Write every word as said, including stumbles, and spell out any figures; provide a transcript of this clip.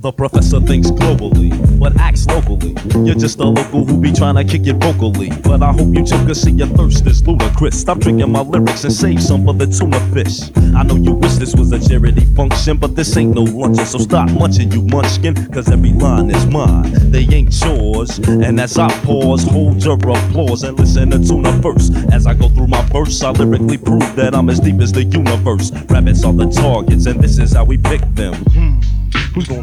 The professor thinks globally, but acts locally. You're just a local who be trying to kick it vocally. But I hope you jokers see your thirst is ludicrous. Stop drinking my lyrics and save some for the tuna fish. I know you wish this was a charity function, but this ain't no luncheon. So stop munching, you munchkin, cause every line is mine. They ain't yours. And as I pause, hold your applause and listen to tuna first. As I go through my verse, I lyrically prove that I'm as deep as the universe. Rabbits are the targets, and this is how we pick them. Hmm. Who's gonna